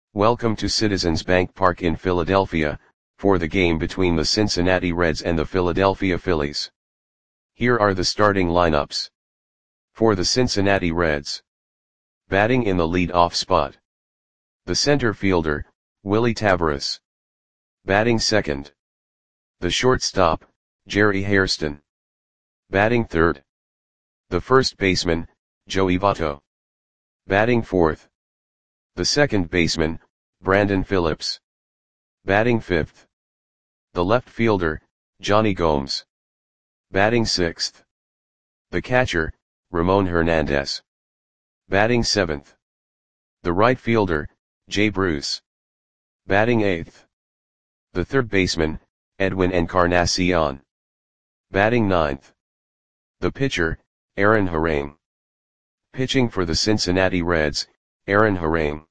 Welcome to Citizens Bank Park in Philadelphia, for the game between the Cincinnati Reds and the Philadelphia Phillies. Here are the starting lineups. For the Cincinnati Reds. Batting in the lead-off spot. The center fielder, Willie Taveras. Batting second. The shortstop, Jerry Hairston. Batting third. The first baseman, Joey Votto. Batting fourth. The second baseman, Brandon Phillips. Batting fifth. The left fielder, Jonny Gomes. Batting sixth. The catcher, Ramon Hernandez. Batting seventh. The right fielder, Jay Bruce. Batting eighth. The third baseman, Edwin Encarnacion. Batting ninth. The pitcher, Aaron Harang. Pitching for the Cincinnati Reds, Aaron Harang.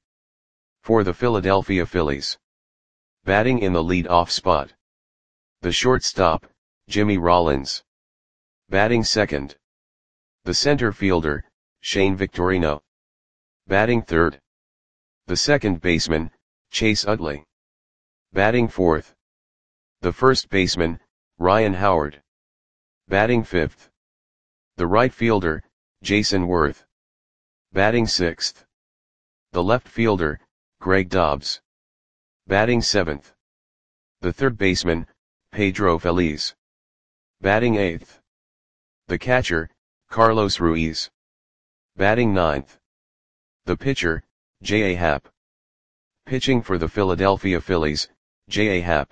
For the Philadelphia Phillies. Batting in the lead-off spot. The shortstop, Jimmy Rollins. Batting second. The center fielder, Shane Victorino. Batting third. The second baseman, Chase Utley. Batting fourth. The first baseman, Ryan Howard. Batting fifth. The right fielder, Jason Worth. Batting sixth. The left fielder, Greg Dobbs. Batting seventh. The third baseman, Pedro Feliz. Batting eighth. The catcher, Carlos Ruiz. Batting ninth. The pitcher, J.A. Happ. Pitching for the Philadelphia Phillies, J.A. Happ.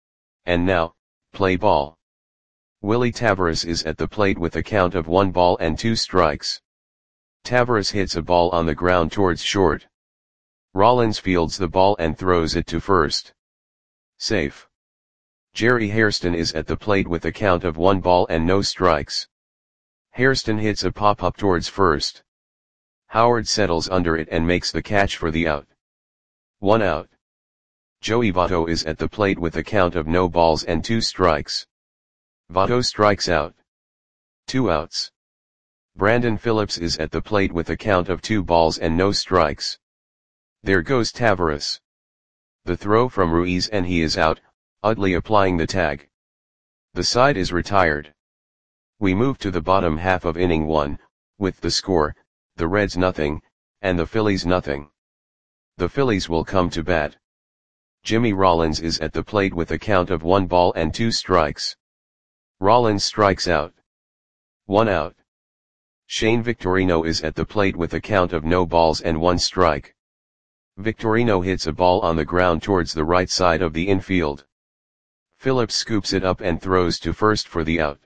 And now, play ball. Willie Taveras is at the plate with a count of 1 ball and 2 strikes. Taveras hits a ball on the ground towards short. Rollins fields the ball and throws it to first. Safe. Jerry Hairston is at the plate with a count of 1 ball and no strikes. Hairston hits a pop-up towards first. Howard settles under it and makes the catch for the out. 1 out. Joey Votto is at the plate with a count of no balls and 2 strikes. Votto strikes out. 2 outs. Brandon Phillips is at the plate with a count of 2 balls and no strikes. There goes Taveras. The throw from Ruiz and he is out, Utley applying the tag. The side is retired. We move to the bottom half of inning 1, with the score, the Reds nothing, and the Phillies nothing. The Phillies will come to bat. Jimmy Rollins is at the plate with a count of 1 ball and 2 strikes. Rollins strikes out. 1 out. Shane Victorino is at the plate with a count of no balls and 1 strike. Victorino hits a ball on the ground towards the right side of the infield. Phillips scoops it up and throws to first for the out.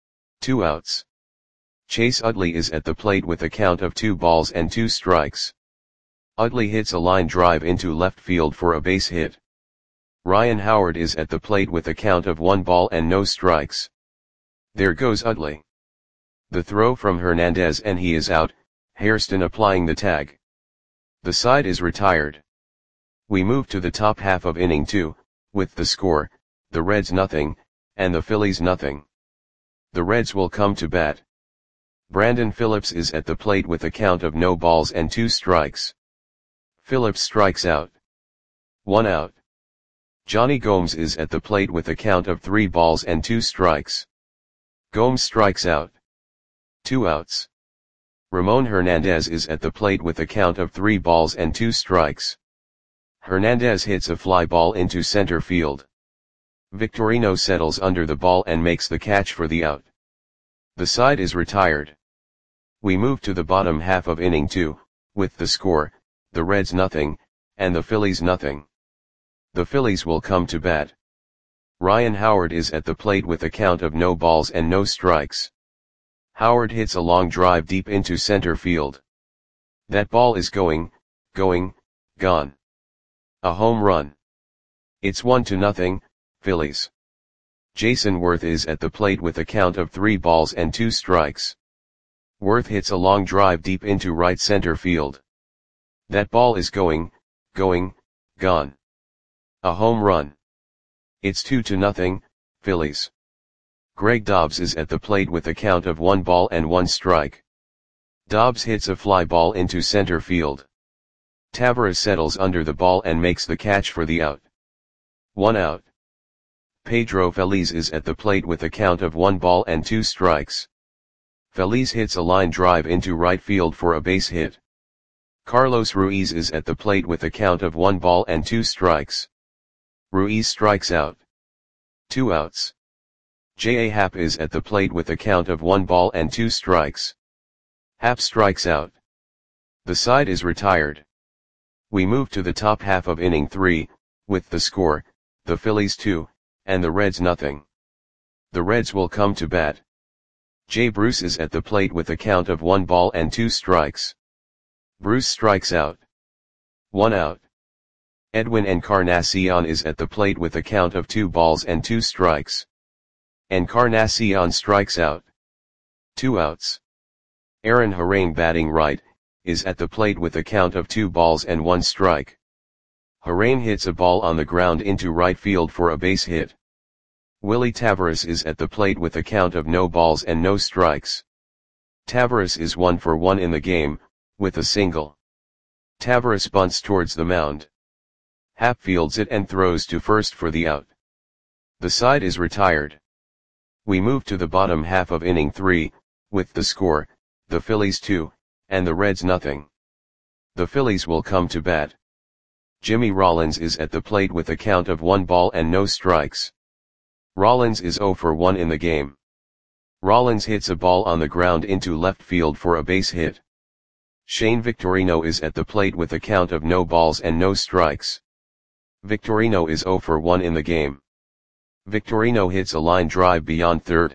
2 outs. Chase Utley is at the plate with a count of 2 balls and 2 strikes. Utley hits a line drive into left field for a base hit. Ryan Howard is at the plate with a count of 1 ball and no strikes. There goes Utley. The throw from Hernandez and he is out, Hairston applying the tag. The side is retired. We move to the top half of inning 2, with the score, the Reds nothing, and the Phillies nothing. The Reds will come to bat. Brandon Phillips is at the plate with a count of no balls and 2 strikes. Phillips strikes out. 1 out. Jonny Gomes is at the plate with a count of 3 balls and 2 strikes. Gomes strikes out. 2 outs. Ramon Hernandez is at the plate with a count of 3 balls and 2 strikes. Hernandez hits a fly ball into center field. Victorino settles under the ball and makes the catch for the out. The side is retired. We move to the bottom half of inning 2, with the score, the Reds nothing, and the Phillies nothing. The Phillies will come to bat. Ryan Howard is at the plate with a count of no balls and no strikes. Howard hits a long drive deep into center field. That ball is going, gone. A home run. It's 1-0, Phillies. Jason Worth is at the plate with a count of 3 balls and 2 strikes. Worth hits a long drive deep into right center field. That ball is going, gone. A home run. It's 2-0, Phillies. Greg Dobbs is at the plate with a count of 1 ball and 1 strike. Dobbs hits a fly ball into center field. Tavares settles under the ball and makes the catch for the out. 1 out. Pedro Feliz is at the plate with a count of 1 ball and 2 strikes. Feliz hits a line drive into right field for a base hit. Carlos Ruiz is at the plate with a count of 1 ball and 2 strikes. Ruiz strikes out. 2 outs. J.A. Happ is at the plate with a count of 1 ball and 2 strikes. Happ strikes out. The side is retired. We move to the top half of inning 3, with the score, the Phillies 2, and the Reds nothing. The Reds will come to bat. Jay Bruce is at the plate with a count of 1 ball and 2 strikes. Bruce strikes out. 1 out. Edwin Encarnacion is at the plate with a count of 2 balls and 2 strikes. Encarnacion strikes out. 2 outs. Aaron Harane, batting right, is at the plate with a count of 2 balls and 1 strike. Harane hits a ball on the ground into right field for a base hit. Willie Tavares is at the plate with a count of no balls and no strikes. Tavares is 1 for 1 in the game, with a single. Tavares bunts towards the mound. Happ fields it and throws to first for the out. The side is retired. We move to the bottom half of inning 3, with the score, the Phillies 2, and the Reds nothing. The Phillies will come to bat. Jimmy Rollins is at the plate with a count of 1 ball and no strikes. Rollins is 0 for 1 in the game. Rollins hits a ball on the ground into left field for a base hit. Shane Victorino is at the plate with a count of no balls and no strikes. Victorino is 0 for 1 in the game. Victorino hits a line drive beyond third.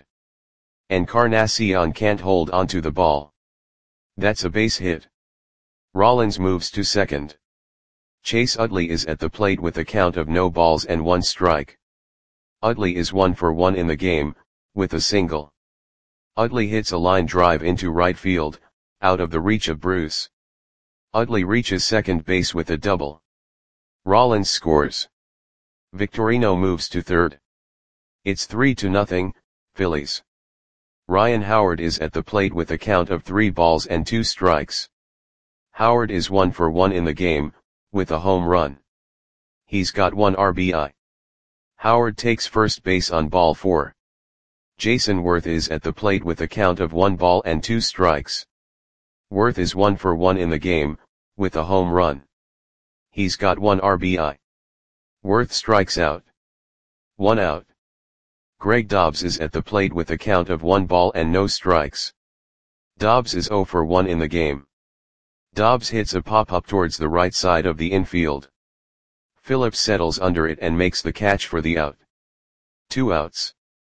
Encarnacion can't hold onto the ball. That's a base hit. Rollins moves to second. Chase Utley is at the plate with a count of no balls and 1 strike. Utley is 1 for 1 in the game, with a single. Utley hits a line drive into right field, out of the reach of Bruce. Utley reaches second base with a double. Rollins scores. Victorino moves to third. It's 3-0, Phillies. Ryan Howard is at the plate with a count of 3 balls and 2 strikes. Howard is 1 for 1 in the game, with a home run. He's got 1 RBI. Howard takes first base on ball 4. Jason Worth is at the plate with a count of 1 ball and 2 strikes. Worth is 1 for 1 in the game, with a home run. He's got 1 RBI. Worth strikes out. 1 out. Greg Dobbs is at the plate with a count of 1 ball and no strikes. Dobbs is 0 for 1 in the game. Dobbs hits a pop-up towards the right side of the infield. Phillips settles under it and makes the catch for the out. 2 outs.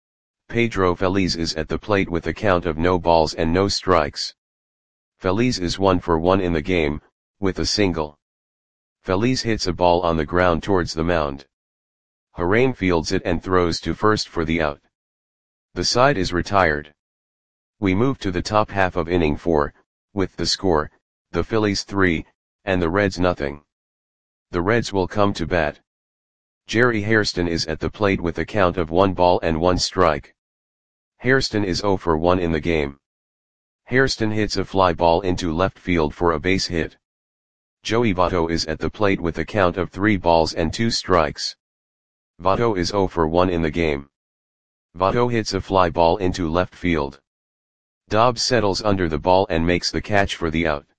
Pedro Feliz is at the plate with a count of no balls and no strikes. Feliz is 1 for 1 in the game, with a single. Feliz hits a ball on the ground towards the mound. Harane fields it and throws to first for the out. The side is retired. We move to the top half of inning 4, with the score, the Phillies 3, and the Reds nothing. The Reds will come to bat. Jerry Hairston is at the plate with a count of 1 ball and 1 strike. Hairston is 0 for 1 in the game. Hairston hits a fly ball into left field for a base hit. Joey Votto is at the plate with a count of 3 balls and 2 strikes. Votto is 0 for 1 in the game. Votto hits a fly ball into left field. Dobbs settles under the ball and makes the catch for the out.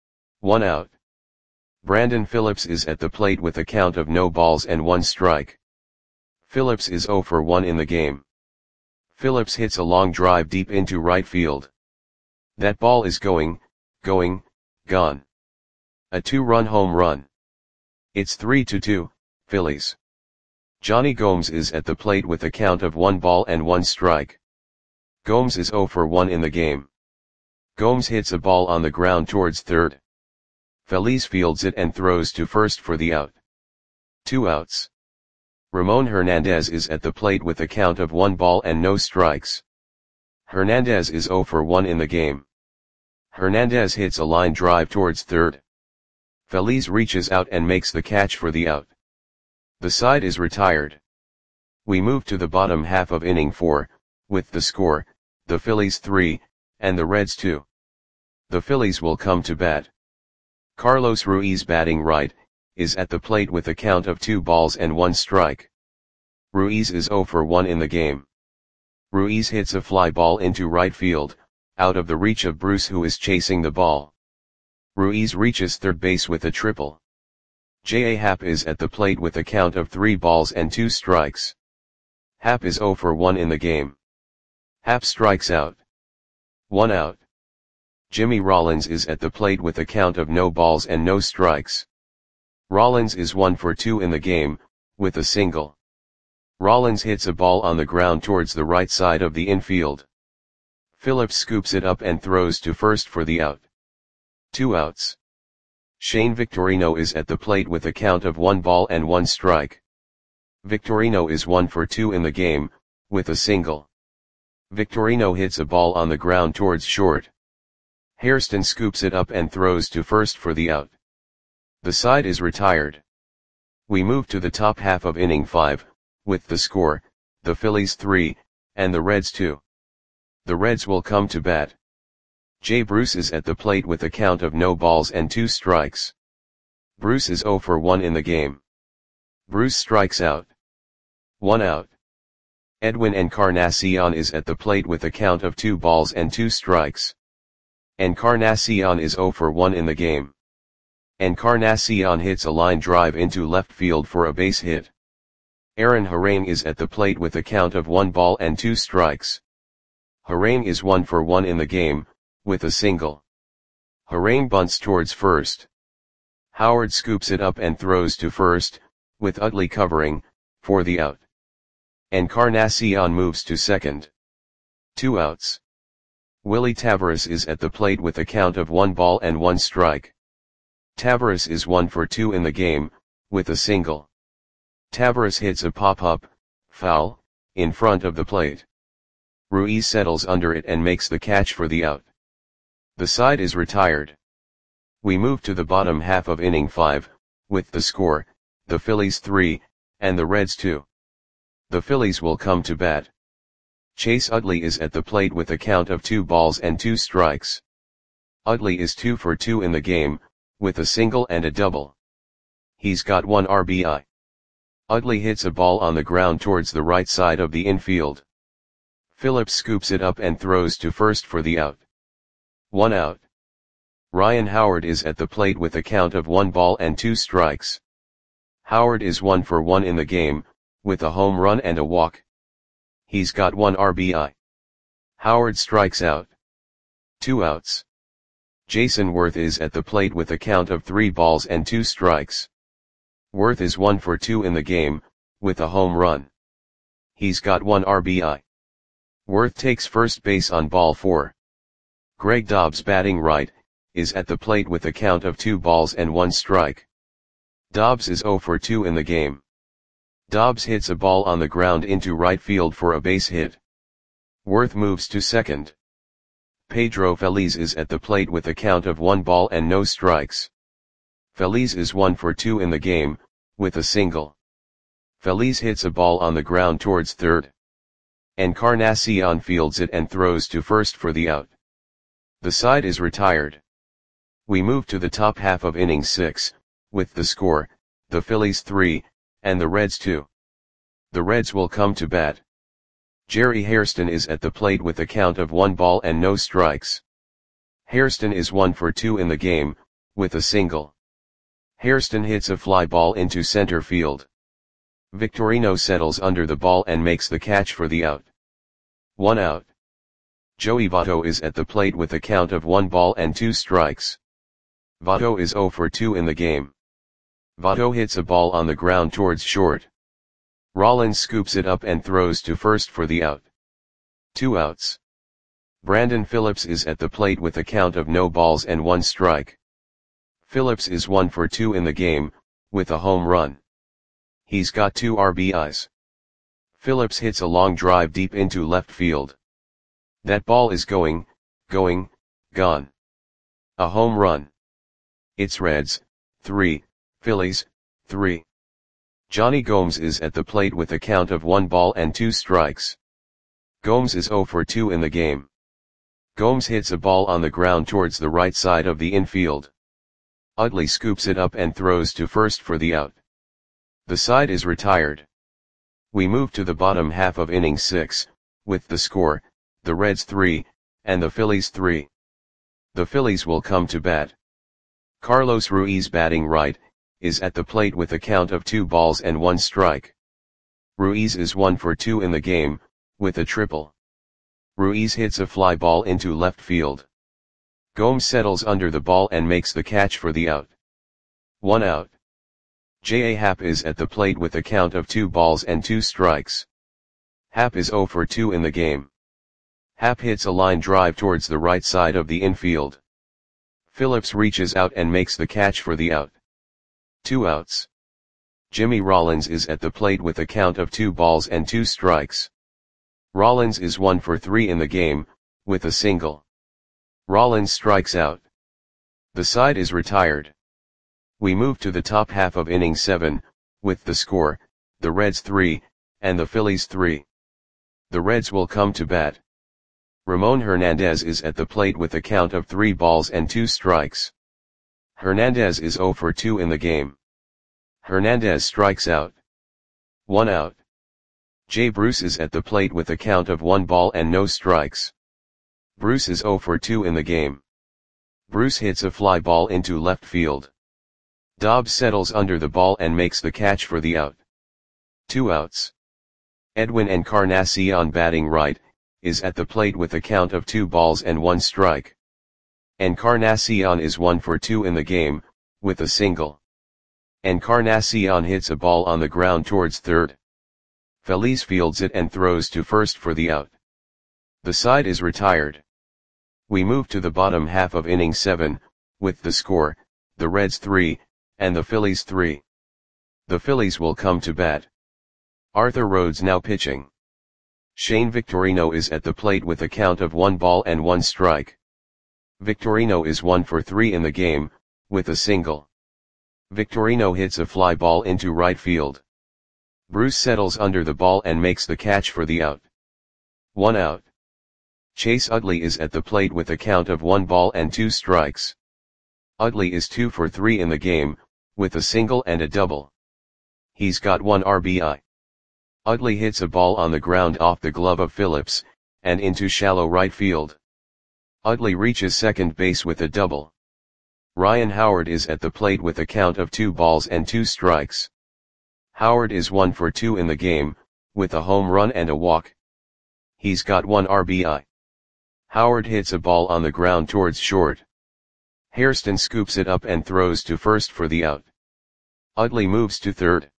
1 out. Brandon Phillips is at the plate with a count of no balls and 1 strike. Phillips is 0 for 1 in the game. Phillips hits a long drive deep into right field. That ball is gone. A 2-run home run. It's 3-2, Phillies. Johnny Gomes is at the plate with a count of 1 ball and 1 strike. Gomes is 0 for 1 in the game. Gomes hits a ball on the ground towards third. Feliz fields it and throws to first for the out. 2 outs. Ramon Hernandez is at the plate with a count of 1 ball and no strikes. Hernandez is 0 for 1 in the game. Hernandez hits a line drive towards third. Feliz reaches out and makes the catch for the out. The side is retired. We move to the bottom half of inning 4, with the score, the Phillies 3, and the Reds 2. The Phillies will come to bat. Carlos Ruiz batting right, is at the plate with a count of 2 balls and 1 strike. Ruiz is 0 for 1 in the game. Ruiz hits a fly ball into right field, out of the reach of Bruce, who is chasing the ball. Ruiz reaches third base with a triple. J.A. Happ is at the plate with a count of 3 balls and 2 strikes. Happ is 0 for 1 in the game. Happ strikes out. 1 out. Jimmy Rollins is at the plate with a count of no balls and no strikes. Rollins is 1 for 2 in the game, with a single. Rollins hits a ball on the ground towards the right side of the infield. Phillips scoops it up and throws to first for the out. 2 outs. Shane Victorino is at the plate with a count of 1 ball and 1 strike. Victorino is 1 for 2 in the game, with a single. Victorino hits a ball on the ground towards short. Hairston scoops it up and throws to first for the out. The side is retired. We move to the top half of inning 5, with the score, the Phillies 3, and the Reds 2. The Reds will come to bat. Jay Bruce is at the plate with a count of no balls and 2 strikes. Bruce is 0 for 1 in the game. Bruce strikes out. 1 out. Edwin Encarnacion is at the plate with a count of 2 balls and 2 strikes. Encarnacion is 0 for 1 in the game. Encarnacion hits a line drive into left field for a base hit. Aaron Harang is at the plate with a count of 1 ball and 2 strikes. Harang is 1 for 1 in the game, with a single. Harang bunts towards first. Howard scoops it up and throws to first, with Utley covering, for the out. Encarnacion moves to second. 2 outs. Willie Taveras is at the plate with a count of 1 ball and 1 strike. Taveras is 1 for 2 in the game, with a single. Taveras hits a pop-up, foul, in front of the plate. Ruiz settles under it and makes the catch for the out. The side is retired. We move to the bottom half of inning 5, with the score, the Phillies 3, and the Reds 2. The Phillies will come to bat. Chase Utley is at the plate with a count of 2 balls and 2 strikes. Utley is 2 for 2 in the game, with a single and a double. He's got 1 RBI. Utley hits a ball on the ground towards the right side of the infield. Phillips scoops it up and throws to first for the out. 1 out. Ryan Howard is at the plate with a count of 1 ball and 2 strikes. Howard is 1 for 1 in the game, with a home run and a walk. He's got 1 RBI. Howard strikes out. 2 outs. Jason Worth is at the plate with a count of 3 balls and 2 strikes. Worth is 1 for 2 in the game, with a home run. He's got 1 RBI. Worth takes first base on ball 4. Greg Dobbs batting right, is at the plate with a count of 2 balls and 1 strike. Dobbs is 0 for 2 in the game. Dobbs hits a ball on the ground into right field for a base hit. Worth moves to second. Pedro Feliz is at the plate with a count of 1 ball and no strikes. Feliz is 1 for 2 in the game, with a single. Feliz hits a ball on the ground towards third. Encarnacion fields it and throws to first for the out. The side is retired. We move to the top half of inning 6, with the score, the Phillies 3, and the Reds 2. The Reds will come to bat. Jerry Hairston is at the plate with a count of 1 ball and no strikes. Hairston is 1 for 2 in the game, with a single. Hairston hits a fly ball into center field. Victorino settles under the ball and makes the catch for the out. 1 out. Joey Votto is at the plate with a count of 1 ball and 2 strikes. Votto is 0 for 2 in the game. Votto hits a ball on the ground towards short. Rollins scoops it up and throws to first for the out. 2 outs. Brandon Phillips is at the plate with a count of no balls and 1 strike. Phillips is 1 for 2 in the game, with a home run. He's got 2 RBIs. Phillips hits a long drive deep into left field. That ball is gone. A home run. It's Reds, 3, Phillies, 3. Johnny Gomes is at the plate with a count of 1 ball and 2 strikes. Gomes is 0 for 2 in the game. Gomes hits a ball on the ground towards the right side of the infield. Utley scoops it up and throws to first for the out. The side is retired. We move to the bottom half of inning 6, with the score, the Reds 3, and the Phillies 3. The Phillies will come to bat. Carlos Ruiz, batting right, is at the plate with a count of 2 balls and 1 strike. Ruiz is 1 for 2 in the game, with a triple. Ruiz hits a fly ball into left field. Gomes settles under the ball and makes the catch for the out. 1 out. J.A. Happ is at the plate with a count of 2 balls and 2 strikes. Happ is 0 for 2 in the game. Happ hits a line drive towards the right side of the infield. Phillips reaches out and makes the catch for the out. 2 outs. Jimmy Rollins is at the plate with a count of 2 balls and 2 strikes. Rollins is 1 for 3 in the game, with a single. Rollins strikes out. The side is retired. We move to the top half of inning 7, with the score, the Reds 3, and the Phillies 3. The Reds will come to bat. Ramon Hernandez is at the plate with a count of 3 balls and 2 strikes. Hernandez is 0 for 2 in the game. Hernandez strikes out. 1 out. Jay Bruce is at the plate with a count of 1 ball and no strikes. Bruce is 0 for 2 in the game. Bruce hits a fly ball into left field. Dobbs settles under the ball and makes the catch for the out. 2 outs. Edwin Encarnacion, batting right, is at the plate with a count of 2 balls and 1 strike. Encarnacion is 1 for 2 in the game, with a single. Encarnacion hits a ball on the ground towards third. Feliz fields it and throws to first for the out. The side is retired. We move to the bottom half of inning 7, with the score, the Reds 3, and the Phillies 3. The Phillies will come to bat. Arthur Rhodes now pitching. Shane Victorino is at the plate with a count of 1 ball and 1 strike. Victorino is 1 for 3 in the game, with a single. Victorino hits a fly ball into right field. Bruce settles under the ball and makes the catch for the out. 1 out. Chase Utley is at the plate with a count of 1 ball and 2 strikes. Utley is 2 for 3 in the game, with a single and a double. He's got 1 RBI. Utley hits a ball on the ground off the glove of Phillips, and into shallow right field. Utley reaches second base with a double. Ryan Howard is at the plate with a count of 2 balls and 2 strikes. Howard is 1 for 2 in the game, with a home run and a walk. He's got 1 RBI. Howard hits a ball on the ground towards short. Hairston scoops it up and throws to first for the out. Utley moves to third.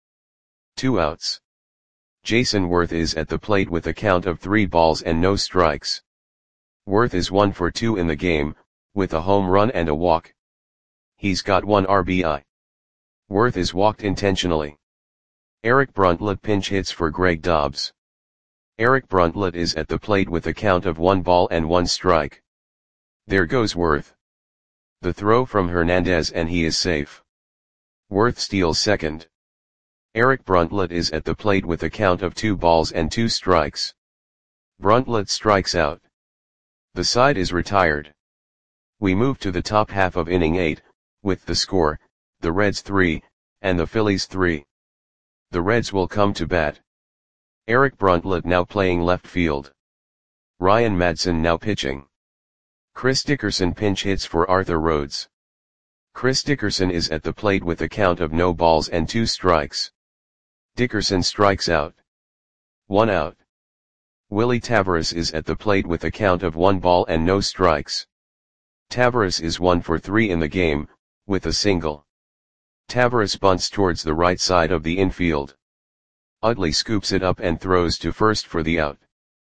2 outs. Jason Worth is at the plate with a count of 3 balls and no strikes. Worth is 1 for 2 in the game, with a home run and a walk. He's got 1 RBI. Worth is walked intentionally. Eric Bruntlett pinch hits for Greg Dobbs. Eric Bruntlett is at the plate with a count of 1 ball and 1 strike. There goes Worth. The throw from Hernandez and he is safe. Worth steals second. Eric Bruntlett is at the plate with a count of 2 balls and 2 strikes. Bruntlett strikes out. The side is retired. We move to the top half of inning 8, with the score, the Reds 3, and the Phillies 3. The Reds will come to bat. Eric Bruntlett now playing left field. Ryan Madson now pitching. Chris Dickerson pinch hits for Arthur Rhodes. Chris Dickerson is at the plate with a count of no balls and 2 strikes. Dickerson strikes out. 1 out. Willie Tavares is at the plate with a count of 1 ball and no strikes. Tavares is 1 for 3 in the game, with a single. Tavares bunts towards the right side of the infield. Utley scoops it up and throws to first for the out.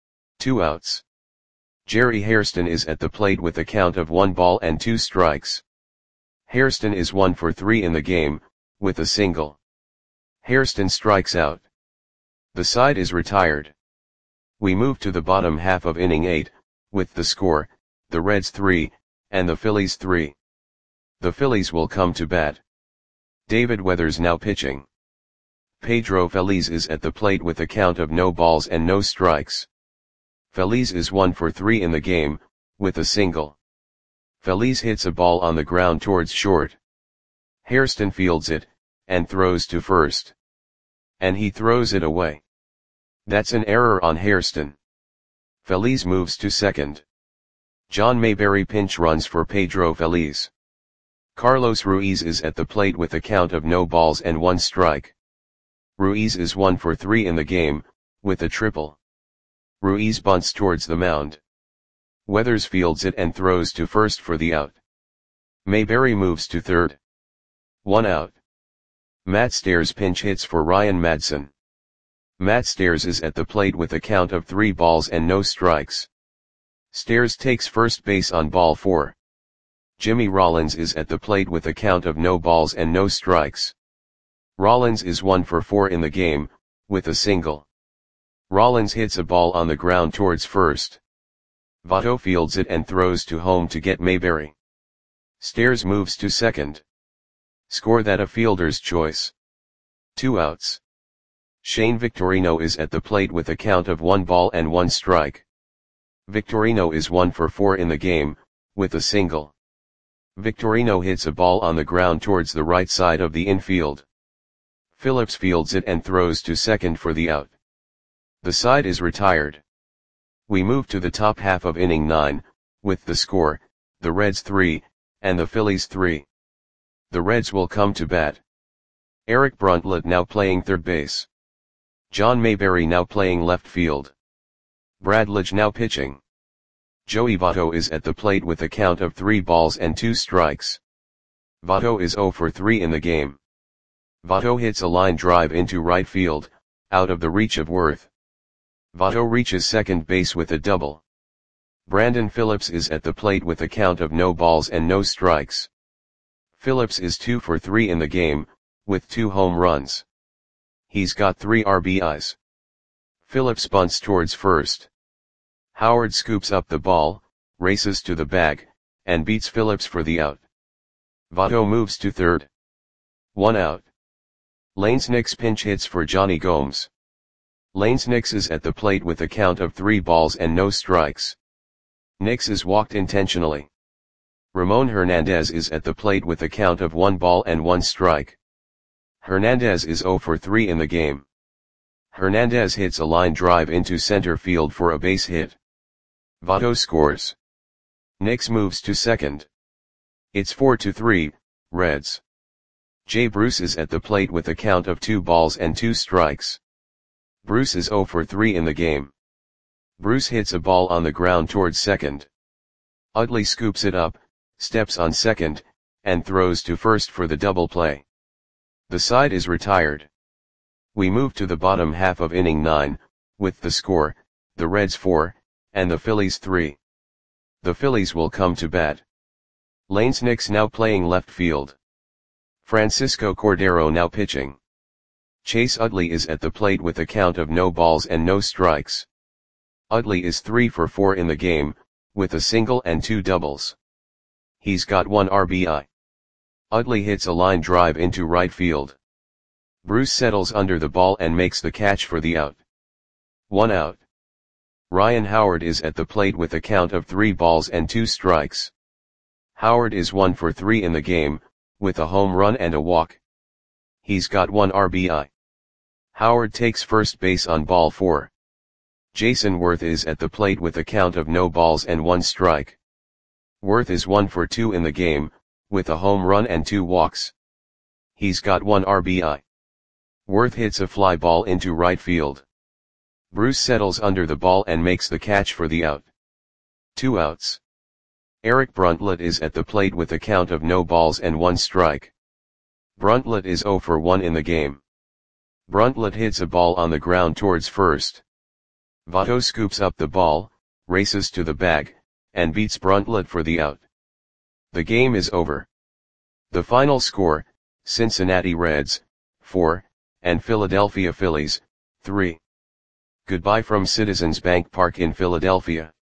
2 outs. Jerry Hairston is at the plate with a count of 1 ball and 2 strikes. Hairston is 1 for 3 in the game, with a single. Hairston strikes out. The side is retired. We move to the bottom half of inning 8, with the score, the Reds 3, and the Phillies 3. The Phillies will come to bat. David Weathers now pitching. Pedro Feliz is at the plate with a count of no balls and no strikes. Feliz is 1 for 3 in the game, with a single. Feliz hits a ball on the ground towards short. Hairston fields it, and throws to first. And he throws it away. That's an error on Hairston. Feliz moves to second. John Mayberry pinch runs for Pedro Feliz. Carlos Ruiz is at the plate with a count of no balls and 1 strike. Ruiz is 1 for 3 in the game, with a triple. Ruiz bunts towards the mound. Weathers fields it and throws to first for the out. Mayberry moves to third. 1 out. Matt Stairs pinch hits for Ryan Madsen. Matt Stairs is at the plate with a count of 3 balls and no strikes. Stairs takes first base on ball 4. Jimmy Rollins is at the plate with a count of no balls and no strikes. Rollins is 1 for 4 in the game, with a single. Rollins hits a ball on the ground towards first. Votto fields it and throws to home to get Mayberry. Stairs moves to second. Score that a fielder's choice. 2 outs. Shane Victorino is at the plate with a count of 1 ball and 1 strike. Victorino is 1 for 4 in the game, with a single. Victorino hits a ball on the ground towards the right side of the infield. Phillips fields it and throws to second for the out. The side is retired. We move to the top half of inning 9, with the score, the Reds 3, and the Phillies 3. The Reds will come to bat. Eric Bruntlett now playing third base. John Mayberry now playing left field. Brad Lidge now pitching. Joey Votto is at the plate with a count of 3 balls and 2 strikes. Votto is 0 for 3 in the game. Votto hits a line drive into right field, out of the reach of Worth. Votto reaches second base with a double. Brandon Phillips is at the plate with a count of no balls and no strikes. Phillips is 2 for 3 in the game, with 2 home runs. He's got 3 RBIs. Phillips bunts towards first. Howard scoops up the ball, races to the bag, and beats Phillips for the out. Votto moves to third. 1 out. Lanes Nix pinch hits for Johnny Gomes. Lanes Nix is at the plate with a count of 3 balls and no strikes. Nix is walked intentionally. Ramon Hernandez is at the plate with a count of 1 ball and 1 strike. Hernandez is 0 for 3 in the game. Hernandez hits a line drive into center field for a base hit. Votto scores. Nix moves to second. It's 4-3, Reds. Jay Bruce is at the plate with a count of 2 balls and 2 strikes. Bruce is 0 for 3 in the game. Bruce hits a ball on the ground towards second. Utley scoops it up, steps on second, and throws to first for the double play. The side is retired. We move to the bottom half of inning 9, with the score, the Reds 4, and the Phillies 3. The Phillies will come to bat. Lanes Nix now playing left field. Francisco Cordero now pitching. Chase Utley is at the plate with a count of no balls and no strikes. Utley is 3 for 4 in the game, with a single and 2 doubles. He's got 1 RBI. Utley hits a line drive into right field. Bruce settles under the ball and makes the catch for the out. 1 out. Ryan Howard is at the plate with a count of 3 balls and 2 strikes. Howard is 1 for 3 in the game, with a home run and a walk. He's got 1 RBI. Howard takes first base on ball 4. Jason Worth is at the plate with a count of no balls and 1 strike. Worth is 1 for 2 in the game, with a home run and 2 walks. He's got 1 RBI. Worth hits a fly ball into right field. Bruce settles under the ball and makes the catch for the out. 2 outs. Eric Bruntlett is at the plate with a count of no balls and 1 strike. Bruntlett is 0 for 1 in the game. Bruntlett hits a ball on the ground towards first. Votto scoops up the ball, races to the bag, and beats Bruntlett for the out. The game is over. The final score, Cincinnati Reds, 4, and Philadelphia Phillies, 3. Goodbye from Citizens Bank Park in Philadelphia.